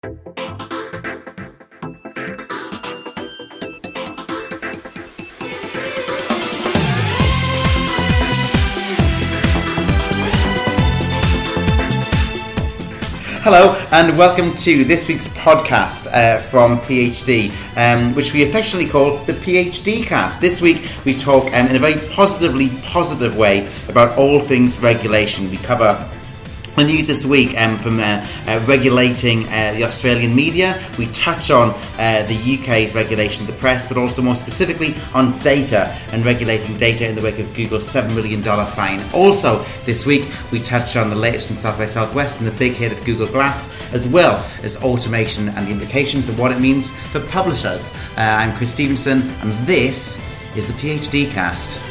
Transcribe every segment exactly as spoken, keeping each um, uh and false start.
Hello and welcome to this week's podcast uh, from PhD, um, which we affectionately call the PhD Cast. This week we talk um, in a very positively positive way about all things regulation. We cover the news this week um, from uh, uh, regulating uh, the Australian media. We touch on uh, the U K's regulation of the press, but also more specifically on data and regulating data in the wake of Google's seven million dollars fine. Also this week we touch on the latest from South by Southwest and the big hit of Google Glass, as well as automation and the implications of what it means for publishers. Uh, I'm Chris Stevenson and this is the PhD Cast.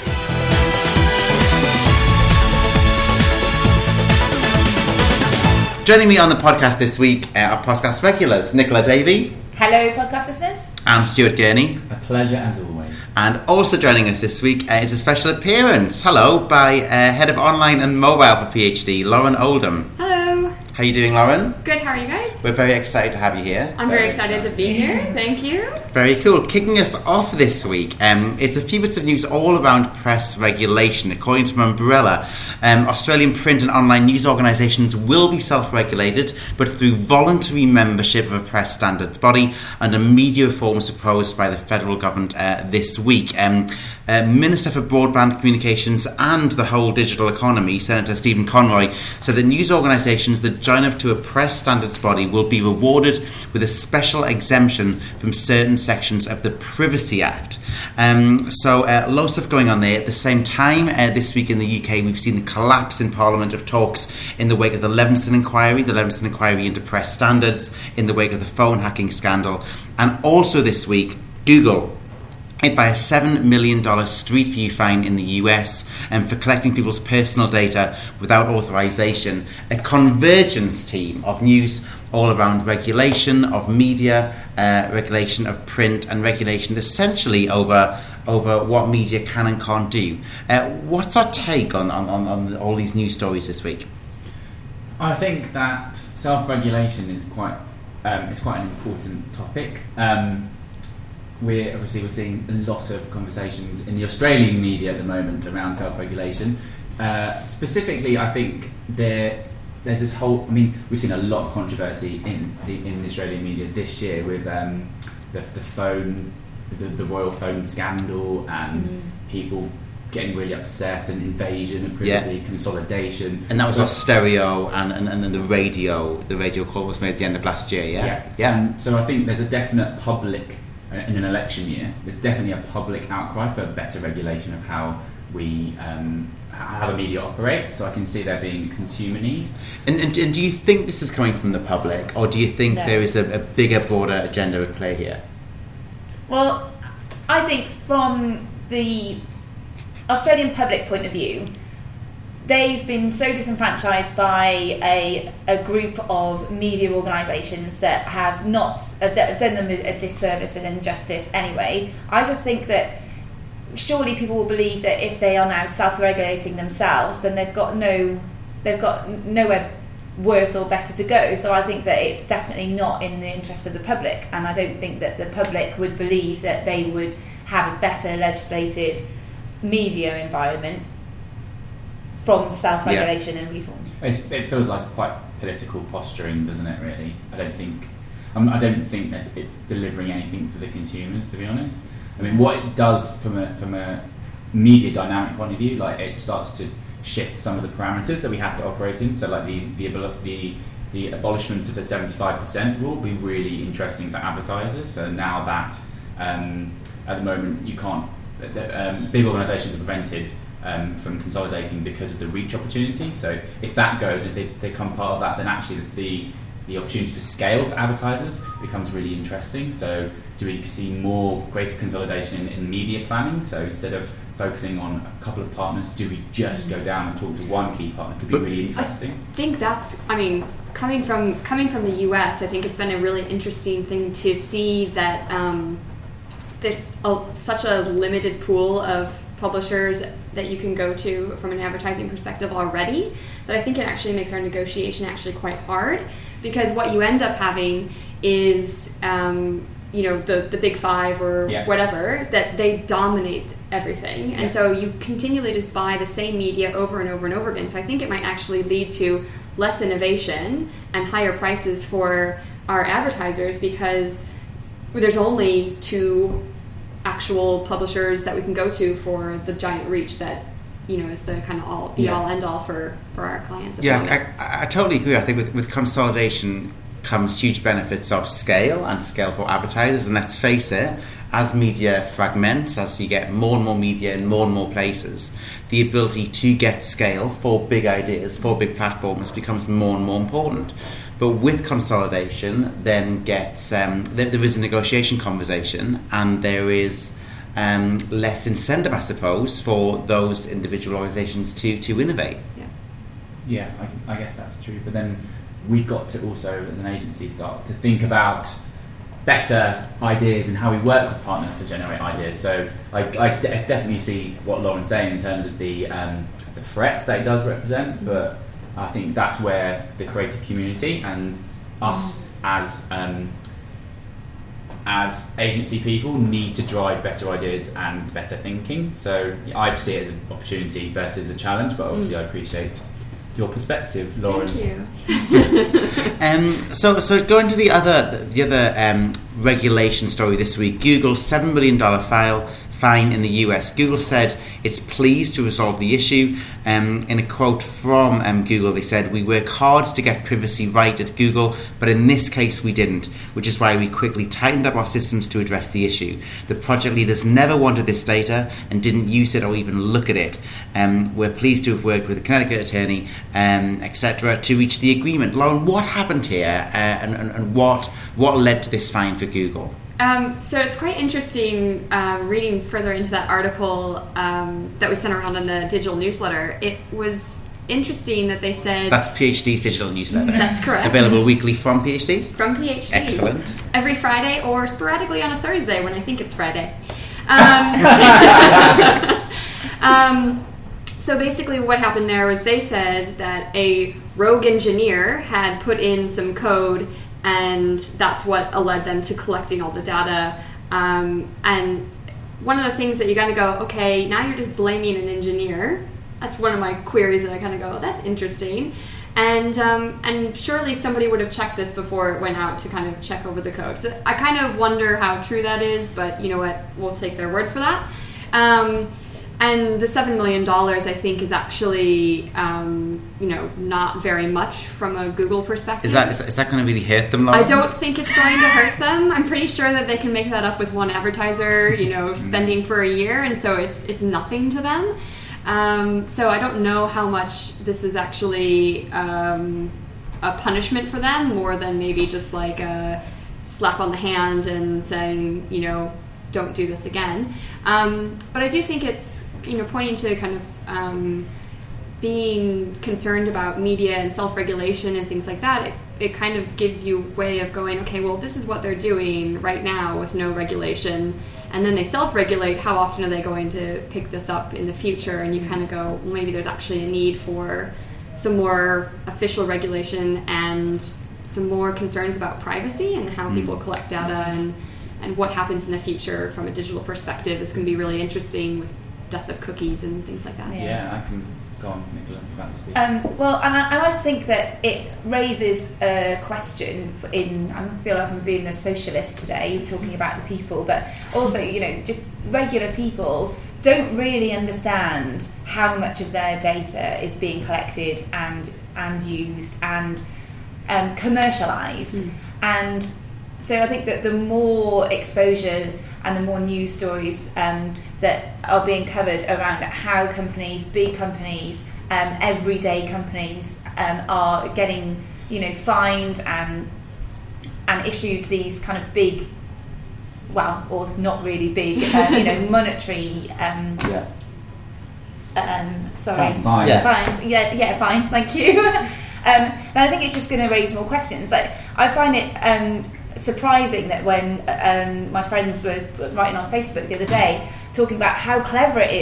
Joining me on the podcast this week uh, are podcast regulars Nicola Davey. Hello, podcast listeners. And Stuart Gurney. A pleasure as always. And also joining us this week uh, is a special appearance. Hello, by uh, Head of Online and Mobile for PhD, Lauren Oldham. Hello. How are you doing, Lauren? Good, how are you guys? We're very excited to have you here. I'm very, very excited, excited to be here. Thank you. Very cool. Kicking us off this week um, is a few bits of news all around press regulation. According to Umbrella, um, Australian print and online news organisations will be self-regulated, but through voluntary membership of a press standards body, under media reforms proposed by the federal government uh, this week. Um, uh, Minister for Broadband Communications and the Whole Digital Economy, Senator Stephen Conroy, said that news organisations that join up to a press standards body will be rewarded with a special exemption from certain sections of the Privacy Act. Um, so uh, a lot of stuff going on there. At the same time, uh, this week in the U K, we've seen the collapse in Parliament of talks in the wake of the Leveson inquiry, the Leveson inquiry into press standards, in the wake of the phone hacking scandal. And also this week, Google hit by a seven million dollars Street View fine in the U S um, for collecting people's personal data without authorization. A convergence team of news all around regulation of media, uh, regulation of print, and regulation essentially over over what media can and can't do. Uh, what's our take on, on, on all these news stories this week? I think that self-regulation is quite um, is quite an important topic. Um, We're obviously we're seeing a lot of conversations in the Australian media at the moment around self-regulation. Uh, specifically, I think there there's this whole. I mean, we've seen a lot of controversy in the in the Australian media this year with um, the the phone, the, the royal phone scandal, and mm. people getting really upset, and invasion of privacy, yeah. consolidation, and that was our stereo and, and and then the radio. The radio call was made at the end of last year. Yeah, yeah. yeah. Um, so I think there's a definite public. In an election year, there's definitely a public outcry for better regulation of how we um, how the media operate. So I can see there being consumer need. And, and, and do you think this is coming from the public, or do you think no. there is a, a bigger, broader agenda at play here? Well, I think from the Australian public point of view, they've been so disenfranchised by a a group of media organisations that have not have done them a disservice and injustice anyway. I just think that surely people will believe that if they are now self-regulating themselves, then they've got no they've got nowhere worse or better to go. So I think that it's definitely not in the interest of the public, and I don't think that the public would believe that they would have a better legislated media environment from self-regulation yeah. and reform. It's, it feels like quite political posturing, doesn't it? Really, I don't think. Um, I don't think it's, it's delivering anything for the consumers. To be honest, I mean, what it does from a from a media dynamic point of view, like it starts to shift some of the parameters that we have to operate in. So, like the the the the abolishment of the seventy-five percent rule will be really interesting for advertisers. So now that um, at the moment you can't, um, big organisations are prevented. Um, from consolidating because of the reach opportunity. So if that goes, if they, they become part of that, then actually the the opportunity for scale for advertisers becomes really interesting. So do we see more greater consolidation in, in media planning? So instead of focusing on a couple of partners, do we just go down and talk to one key partner? Could be really interesting. I think that's, I mean, coming from coming from the U S, I think it's been a really interesting thing to see that um, there's a, such a limited pool of publishers that you can go to from an advertising perspective already, that I think it actually makes our negotiation actually quite hard. because what you end up having is um, you know the the big five or yeah. whatever, that they dominate everything, and yeah. so you continually just buy the same media over and over and over again. So I think it might actually lead to less innovation and higher prices for our advertisers, because there's only two actual publishers that we can go to for the giant reach that, you know, is the kind of all be yeah. all end all for, for our clients. Yeah, I, I totally agree. I think with, with consolidation comes huge benefits of scale and scale for advertisers. And let's face it, as media fragments, as you get more and more media in more and more places, the ability to get scale for big ideas, for big platforms becomes more and more important. But with consolidation, then gets um, there, there is a negotiation conversation, and there is um, less incentive, I suppose, for those individual organisations to, to innovate. Yeah, yeah, I, I guess that's true. But then we've got to also, as an agency, start to think about better ideas and how we work with partners to generate ideas. So I, I de- definitely see what Lauren's saying in terms of the um, the threats that it does represent, but I think that's where the creative community and us mm. as um, as agency people need to drive better ideas and better thinking. So I see it as an opportunity versus a challenge, but obviously mm. I appreciate your perspective, Lauren. Thank you. um, so, so going to the other the other um, regulation story this week, Google's seven million dollars file fine in the U S. Google said it's pleased to resolve the issue. Um, in a quote from um, Google, they said, "We work hard to get privacy right at Google, but in this case we didn't, which is why we quickly tightened up our systems to address the issue. The project leaders never wanted this data and didn't use it or even look at it. Um, we're pleased to have worked with the Connecticut attorney, um, et cetera, to reach the agreement." Lauren, what happened here, uh, and, and, and what what led to this fine for Google? Um, so it's quite interesting uh, reading further into that article um, that we sent around in the digital newsletter. It was interesting that they said... That's PhD's digital newsletter. That's correct. Available weekly from PhD? From PhD. Excellent. Every Friday or sporadically on a Thursday when I think it's Friday. Um, um, so basically what happened there was they said that a rogue engineer had put in some code, and that's what led them to collecting all the data. Um, and one of the things that you kind of go, okay, now you're just blaming an engineer. That's one of my queries that I kind of go, oh, that's interesting. And um, and surely somebody would have checked this before it went out to kind of check over the code. So I kind of wonder how true that is, but you know what, we'll take their word for that. Um, and the seven million dollars, I think, is actually, um, you know, not very much from a Google perspective. Is that is, is that going to really hurt them, Lauren? I don't think it's going to hurt them. I'm pretty sure that they can make that up with one advertiser, you know, spending for a year, and so it's it's nothing to them. Um, so I don't know how much this is actually um, a punishment for them, more than maybe just like a slap on the hand and saying, you know, don't do this again. Um, but I do think it's, you know, pointing to kind of um, being concerned about media and self-regulation and things like that. It, it kind of gives you a way of going, okay, well, this is what they're doing right now with no regulation. And then they self-regulate. How often are they going to pick this up in the future? And you kind of go, well, maybe there's actually a need for some more official regulation and some more concerns about privacy and how people collect data, and, and what happens in the future from a digital perspective. It's going to be really interesting with death of cookies and things like that. Yeah, yeah, I can go on, Nicola, about this. Um, well, and I, and I just think that it raises a question for in, I feel like I'm being a socialist today, talking about the people, but also, you know, just regular people don't really understand how much of their data is being collected and and used and um, commercialised. Mm. And so I think that the more exposure and the more news stories um, that are being covered around how companies, big companies, um, everyday companies um, are getting, you know, fined and and issued these kind of big, well, or not really big, uh, you know, monetary. Um, yeah. Um, sorry. Fine. Yes. Fines. Yeah, yeah, fine. Thank you. um, then I think it's just going to raise more questions. Like, I find it um, surprising that when um, my friends were writing on Facebook the other day talking about how clever it is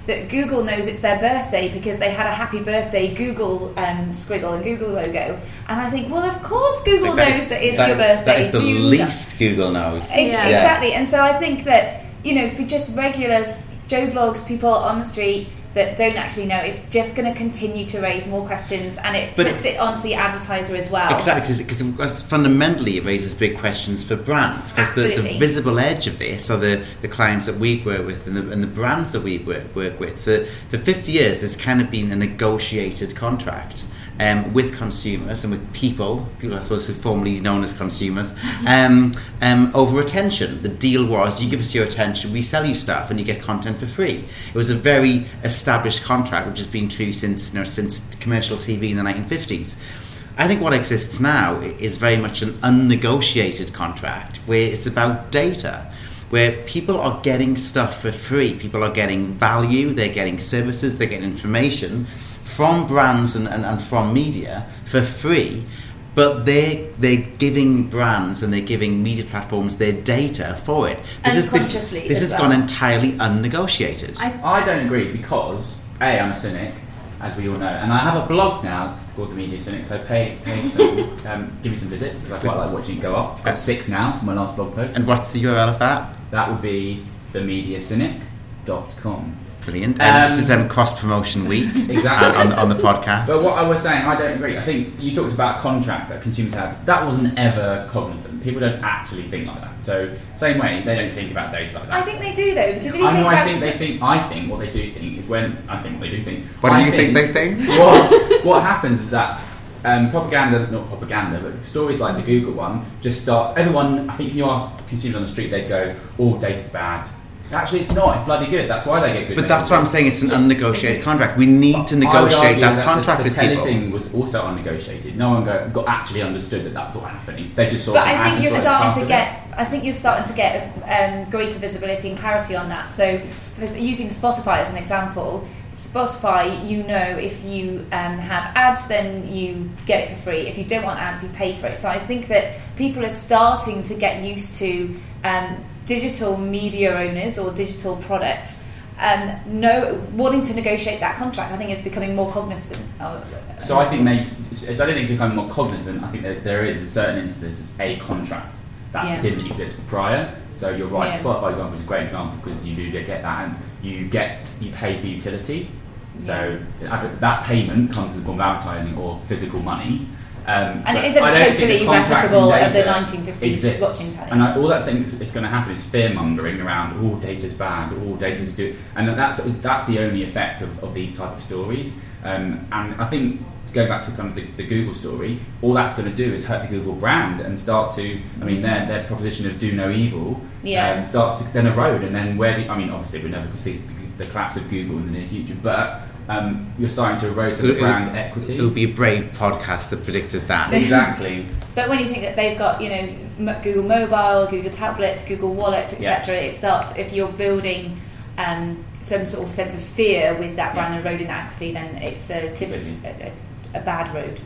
that Google knows it's their birthday because they had a happy birthday Google um, squiggle and Google logo. And I think, well, of course Google like that knows is, that it's that, your birthday. That is the you least know. Google knows. E- Yeah. Exactly. And so I think that, you know, for just regular Joe Blogs, people on the street that don't actually know, it's just going to continue to raise more questions, and it but puts it onto the advertiser as well. Exactly, because fundamentally it raises big questions for brands. Because the, the visible edge of this are the, the clients that we work with and the, and the brands that we work, work with. For, for fifty years, there's kind of been a negotiated contract um, with consumers and with people, people I suppose who are formerly known as consumers, um, um, over attention. The deal was, you give us your attention, we sell you stuff, and you get content for free. It was a very established contract, which has been true since you know, since commercial T V in the nineteen fifties. I think what exists now is very much an unnegotiated contract where it's about data, where people are getting stuff for free. People are getting value, they're getting services, they're getting information from brands and, and, and from media for free, but they're, they're giving brands and they're giving media platforms their data for it. This is, this, this has well. gone entirely unnegotiated. I, I don't agree because, A, I'm a cynic, as we all know, and I have a blog now called The Media Cynic, so pay, pay some, um, give me some visits, because I quite like watching it go up. I've got six now for my last blog post. And what's the U R L of that? That would be the media cynic dot com. Brilliant. And um, this is um, cross promotion week. Exactly. on, on the podcast. But what I was saying, I don't agree. I think you talked about a contract that consumers had. That wasn't ever cognizant. People don't actually think like that. So same way, they don't think about data like that. I think they do though, because if you I think know. about I think they think. I think what they do think is when I think what they do think. What I do you think, think they think? What, what happens is that um, propaganda, not propaganda, but stories like the Google one just start. Everyone, I think, if you ask consumers on the street, they'd go, "All data's bad." Actually, it's not. It's bloody good. That's why they get good. But messages. that's what I'm saying. It's an unnegotiated contract. We need to negotiate that, that contract the, the with people. The thing was also unnegotiated. No one got, got actually understood that that's what happening. They just saw. But some I think you're starting to get. It. I think you're starting to get um, greater visibility and clarity on that. So, using Spotify as an example, Spotify, you know, if you um, have ads, then you get it for free. If you don't want ads, you pay for it. So I think that people are starting to get used to um, digital media owners or digital products um, no, wanting to negotiate that contract. I think it's becoming more cognizant. Of, so I think maybe, so I don't think it's becoming more cognizant. I think that there is, in certain instances, a contract that yeah. didn't exist prior. So you're right. Yeah. Spotify example is a great example because you do get that, and you get you pay for utility. So yeah. that payment comes in the form of advertising or physical money. Um, and it isn't totally replicable of the nineteen fifties blockchain pattern. And I, all that thing is going to happen is fear mongering around all data's bad, all data's good, and that's that's the only effect of, of these type of stories. Um, and I think going back to kind of the, the Google story, all that's going to do is hurt the Google brand and start to. I mean, their their proposition of do no evil yeah. um, starts to then erode, and then where? Do, I mean, obviously we never could see the, the collapse of Google in the near future, but. Um, you're starting to erode the brand it, equity. It would be a brave podcast that predicted that. Exactly. But when you think that they've got, you know, Google Mobile, Google Tablets, Google Wallets, et cetera, yeah. it starts, if you're building um, some sort of sense of fear with that brand yeah. eroding that equity, then it's a, different, a, a, a bad road.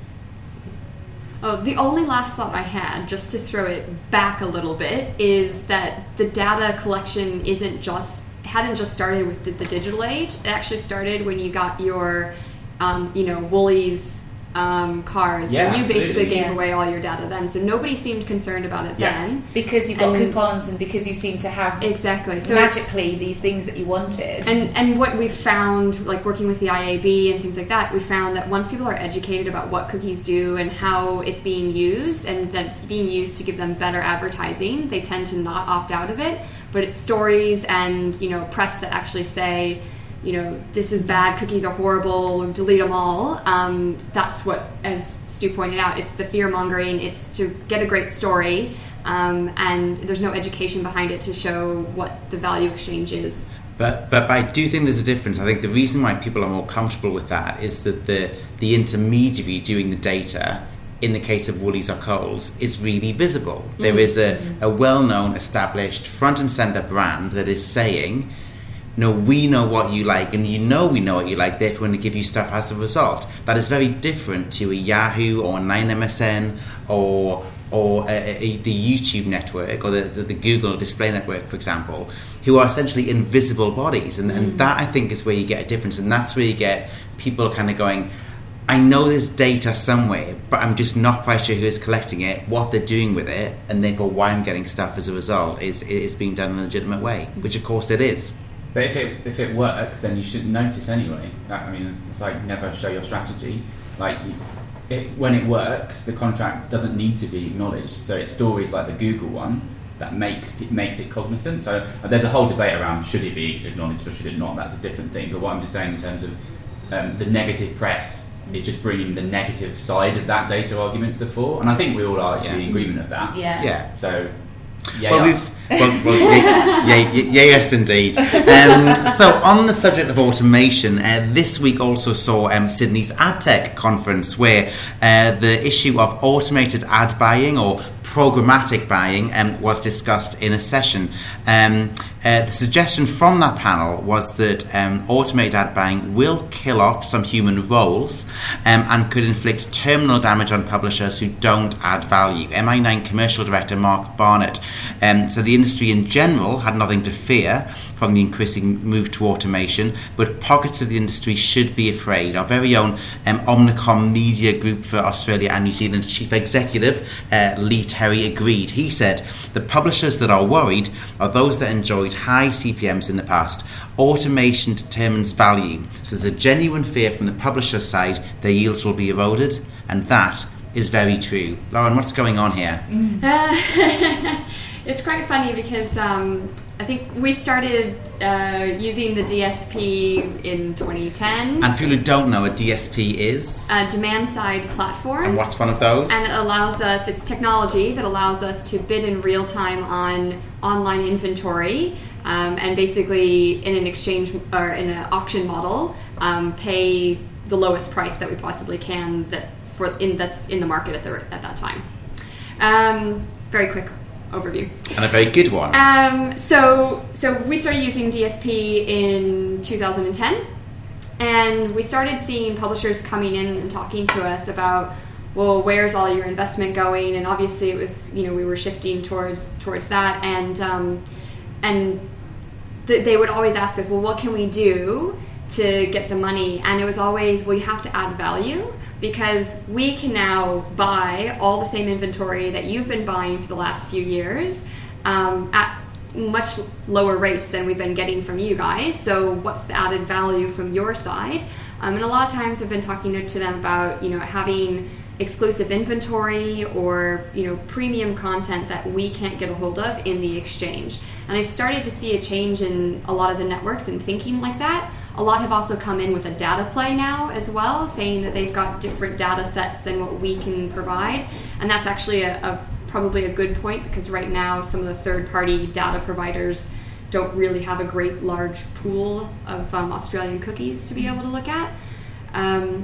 Oh, the only last thought I had, just to throw it back a little bit, is that the data collection isn't just hadn't just started with the digital age. It actually started when you got your, um, you know, Woolies um, cards, yeah, and you absolutely. basically gave yeah. away all your data then. So nobody seemed concerned about it yeah. then, because you've got and coupons and because you seem to have exactly so magically these things that you wanted. And and what we found, like working with the I A B and things like that, we found that once people are educated about what cookies do and how it's being used, and that it's being used to give them better advertising, they tend to not opt out of it. But it's stories and, you know, press that actually say, you know, this is bad, cookies are horrible, delete them all. Um, that's what, as Stu pointed out, it's the fear mongering. It's to get a great story, um, and there's no education behind it to show what the value exchange is. But, but I do think there's a difference. I think the reason why people are more comfortable with that is that the the intermediary doing the data, in the case of Woolies or Coles, is really visible. Mm-hmm. There is a, a well-known, established, front and centre brand that is saying, no, we know what you like, and you know we know what you like, therefore we're going to give you stuff as a result. That is very different to a Yahoo or a nine M S N or or a, a, the YouTube network or the, the, the Google display network, for example, who are essentially invisible bodies. And, mm. and that, I think, is where you get a difference. And that's where you get people kind of going, I know there's data somewhere, but I'm just not quite sure who is collecting it, what they're doing with it, and therefore why I'm getting stuff as a result is is being done in a legitimate way, which of course it is. But if it if it works, then you should notice anyway. That, I mean, it's like never show your strategy. Like it, when it works, the contract doesn't need to be acknowledged. So it's stories like the Google one that makes it makes it cognizant. So uh, there's a whole debate around should it be acknowledged or should it not. That's a different thing. But what I'm just saying in terms of um, the negative press. Is just bringing the negative side of that data argument to the fore, and I think we all are actually yeah. in agreement of that. Yeah. Yeah. So, yeah. Well, we've, well, well yeah, yeah, yeah, yes, indeed. Um, so, on the subject of automation, uh, this week also saw um, Sydney's AdTech conference, where uh, the issue of automated ad buying or programmatic buying um, was discussed in a session. Um, uh, the suggestion from that panel was that um, automated ad buying will kill off some human roles um, and could inflict terminal damage on publishers who don't add value. M I nine Commercial Director Mark Barnett um, said the industry in general had nothing to fear from the increasing move to automation, but pockets of the industry should be afraid. Our very own um, Omnicom Media Group for Australia and New Zealand Chief Executive uh, Lee Terry agreed. He said the publishers that are worried are those that enjoyed high C P Ms in the past. Automation determines value, so there's a genuine fear from the publisher's side their yields will be eroded, and that is very true. Lauren, what's going on here? Mm. Uh, it's quite funny because um, I think we started uh, using the D S P in twenty ten. And for people who don't know, a D S P is? A demand-side platform. And what's one of those? And it allows us, it's technology that allows us to bid in real time on online inventory um, and basically in an exchange or in an auction model um, pay the lowest price that we possibly can that for in that's in the market at the at that time. Um, very quick overview. And a very good one. Um, so, so we started using D S P in two thousand ten, and we started seeing publishers coming in and talking to us about, well, where's all your investment going? And obviously, it was, you know, we were shifting towards towards that, and um, and th- they would always ask us, well, what can we do to get the money? And it was always, well, you have to add value. Because we can now buy all the same inventory that you've been buying for the last few years um, at much lower rates than we've been getting from you guys. So what's the added value from your side? Um, and a lot of times I've been talking to them about, you know, having exclusive inventory or, you know, premium content that we can't get a hold of in the exchange. And I started to see a change in a lot of the networks and thinking like that. A lot have also come in with a data play now as well, saying that they've got different data sets than what we can provide. And that's actually a, a probably a good point, because right now some of the third-party data providers don't really have a great large pool of um, Australian cookies to be able to look at. Um,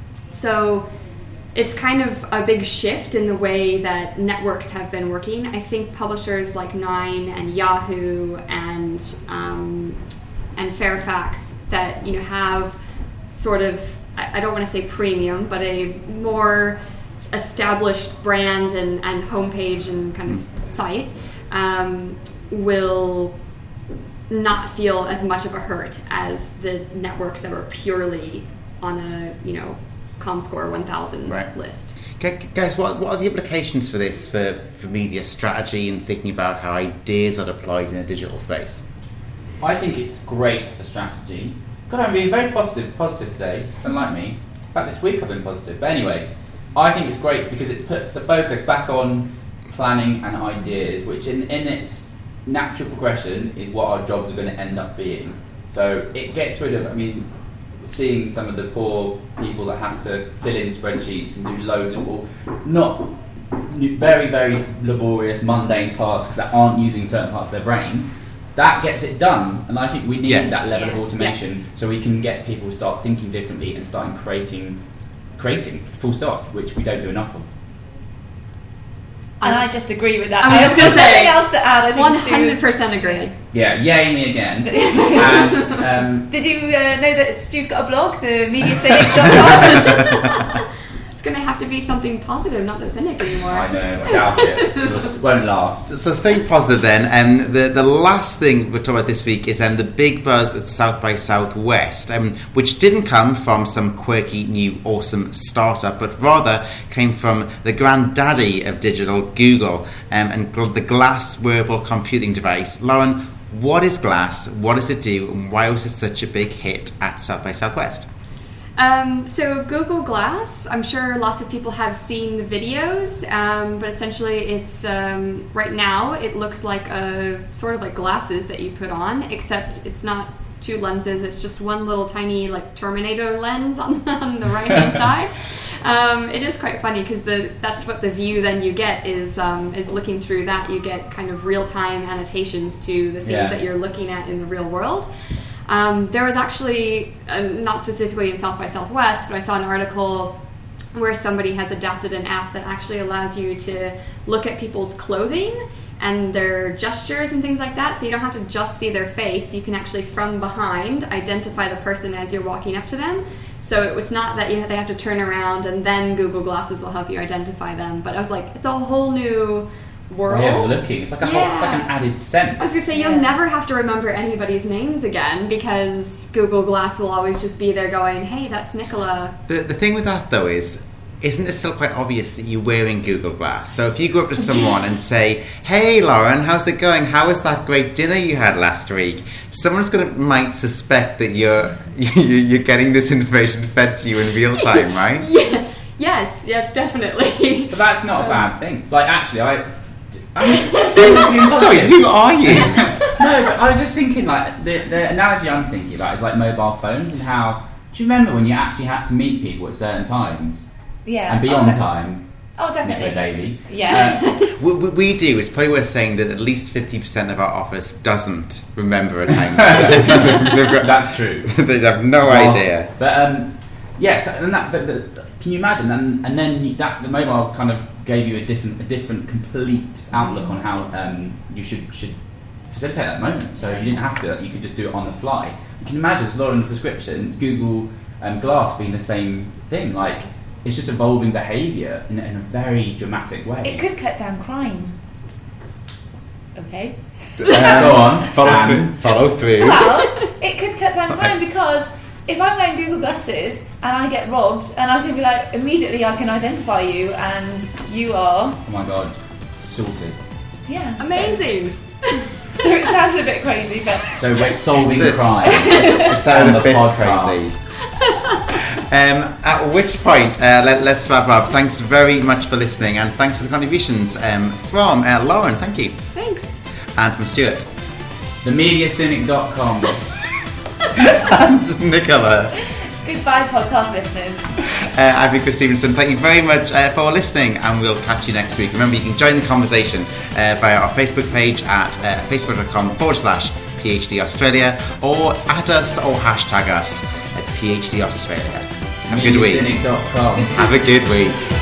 so it's kind of a big shift in the way that networks have been working. I think publishers like Nine and Yahoo and um, and Fairfax that, you know, have sort of, I don't want to say premium, but a more established brand and, and homepage and kind of site um, will not feel as much of a hurt as the networks that were purely on a, you know, ComScore one thousand right. list. Okay, guys, what, what are the implications for this for, for media strategy and thinking about how ideas are deployed in a digital space? I think it's great for strategy. God, I'm being very positive, positive today. Unlike me. In fact, this week I've been positive. But anyway, I think it's great because it puts the focus back on planning and ideas, which in, in its natural progression is what our jobs are going to end up being. So it gets rid of, I mean, seeing some of the poor people that have to fill in spreadsheets and do loads of, well, not very, very laborious, mundane tasks that aren't using certain parts of their brain. That gets it done, and I think we need yes. that level yeah. of automation yes. so we can get people to start thinking differently and starting creating, creating full stop, which we don't do enough of. And I just agree with that. I was going to say, nothing else to add. I think one hundred percent agree. Yeah, yay me again. and, um, Did you uh, know that Stu's got a blog, the media cynic dot com? it's going to have to be something positive, not the cynic anymore. I know, I doubt it. It won't last. So staying positive then, um, the, the last thing we're talking about this week is um, the big buzz at South by Southwest, um, which didn't come from some quirky, new, awesome startup, but rather came from the granddaddy of digital, Google, um, and gl- the Glass wearable computing device. Lauren, what is Glass, what does it do, and why was it such a big hit at South by Southwest? Um, so Google Glass, I'm sure lots of people have seen the videos, um, but essentially it's, um, right now, it looks like a, sort of like glasses that you put on, except it's not two lenses, it's just one little tiny like Terminator lens on, on the right-hand side. Um, it is quite funny because the that's what the view then you get is um, is looking through that. You get kind of real-time annotations to the things Yeah. that you're looking at in the real world. Um, there was actually, uh, not specifically in South by Southwest, but I saw an article where somebody has adapted an app that actually allows you to look at people's clothing and their gestures and things like that, so you don't have to just see their face. You can actually, from behind, identify the person as you're walking up to them. So it was not that you they have to turn around and then Google Glasses will help you identify them. But I was like, it's a whole new world. Yeah, looking. It's like a whole, it's like an Yeah. added sense. I was going to say, you'll Yeah. never have to remember anybody's names again because Google Glass will always just be there going, hey, that's Nicola. The, the thing with that, though, is, isn't it still quite obvious that you're wearing Google Glass? So if you go up to someone and say, hey, Lauren, how's it going? How was that great dinner you had last week? Someone's going to might suspect that you're you're getting this information fed to you in real time, right? Yeah. Yes, yes, definitely. But that's not a bad thing. Like, actually, I... I I'm sorry, who are you? No, but I was just thinking, like, the, the analogy I'm thinking about is like mobile phones and how... Do you remember when you actually had to meet people at certain times? Yeah. And be oh, on de- time? Oh, definitely. Nicola Davey. Yeah. What we, we do, it's probably worth saying that at least fifty percent of our office doesn't remember a time. That's true. They have no Well, idea. But um, yeah, so and that, the, the, can you imagine? And and then you, that the mobile kind of gave you a different, a different, complete outlook on how um, you should should facilitate that moment. So you didn't have to; you could just do it on the fly. You can imagine, as Lauren's description, Google um, Glass being the same thing. Like it's just evolving behaviour in, in a very dramatic way. It could cut down crime. Okay. Go on, Follow Sam. through. Follow through. Well, it could cut down crime because if I'm wearing Google Glasses and I get robbed, and I can be like, immediately I can identify you, and you are. Oh my god, sorted. Yeah. so- Amazing. So, it sounds a bit crazy, but So we're solving Is it- crime. It sounded On a the bit podcast. crazy. Um, at which point, uh, let, let's wrap up. Thanks very much for listening, and thanks for the contributions um, from uh, Lauren, thank you, Thanks. and from Stuart, the media cynic dot com. and Nicola. goodbye, podcast listeners. Uh, I've been Chris Stevenson. Thank you very much uh, for listening, and we'll catch you next week. Remember, you can join the conversation uh, via our Facebook page at uh, facebook.com forward slash PhD Australia, or at us or hashtag us at PhD Australia. Have a good week. media cynic dot com. Have a good week.